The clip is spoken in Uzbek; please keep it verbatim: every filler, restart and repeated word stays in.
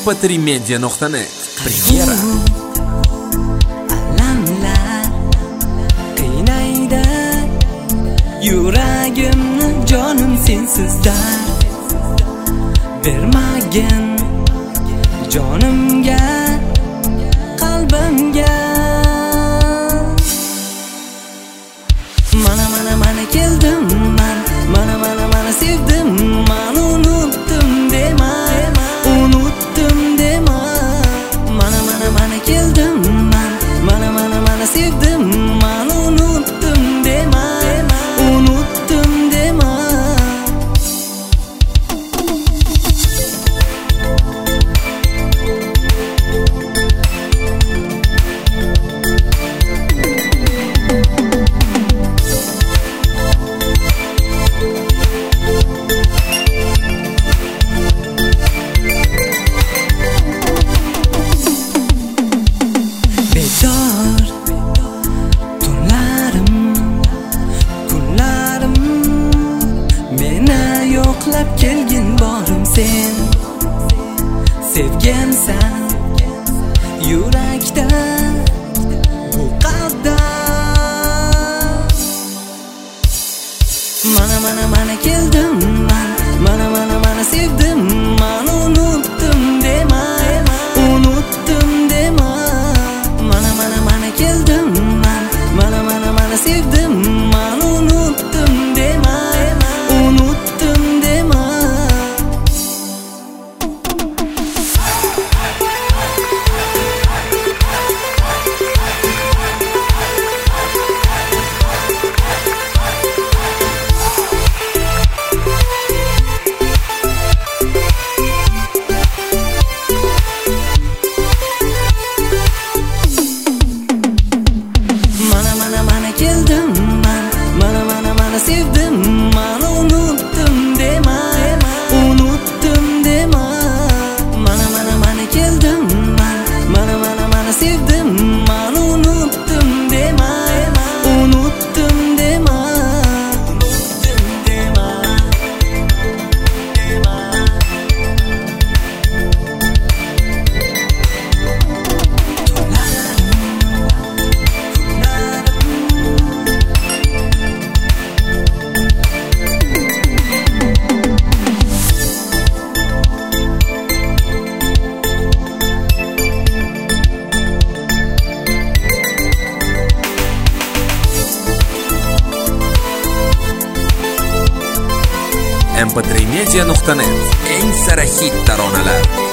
em p tri media nuqta net Premyera. Alamlar qiynaydi yuragimni, jonim sensizda bermagin jonimga, qalbimga. Mana mana mana keldim man, mana mana mana sevdim man, unutdim dema, unutdim dema. Mana mana mana keldim man, mana mana mana sevdim man, unutdim dema, unutdim dema. Tunlarim, kunlarim, meni yo'qlab kelgin borim sen. Sevgansan yurakda bu qadar. Mana mana mana keldim man, mana mana mana sevdim man, unutdim dema, unutdim dema. Mana mana mana keldim man, mana mana mana sevdim man, unutdim dema, unutdim dema. Mana mana mana keldim man, mana mana mana sevdim man, unutdim dema, unutdim dema. Mana mana mana keldim man, mana mana mana sevdim man, unutdim dema, unutdim dema, unutdim dema, dema. em p tri media nuqta net eng sara hit taronalar.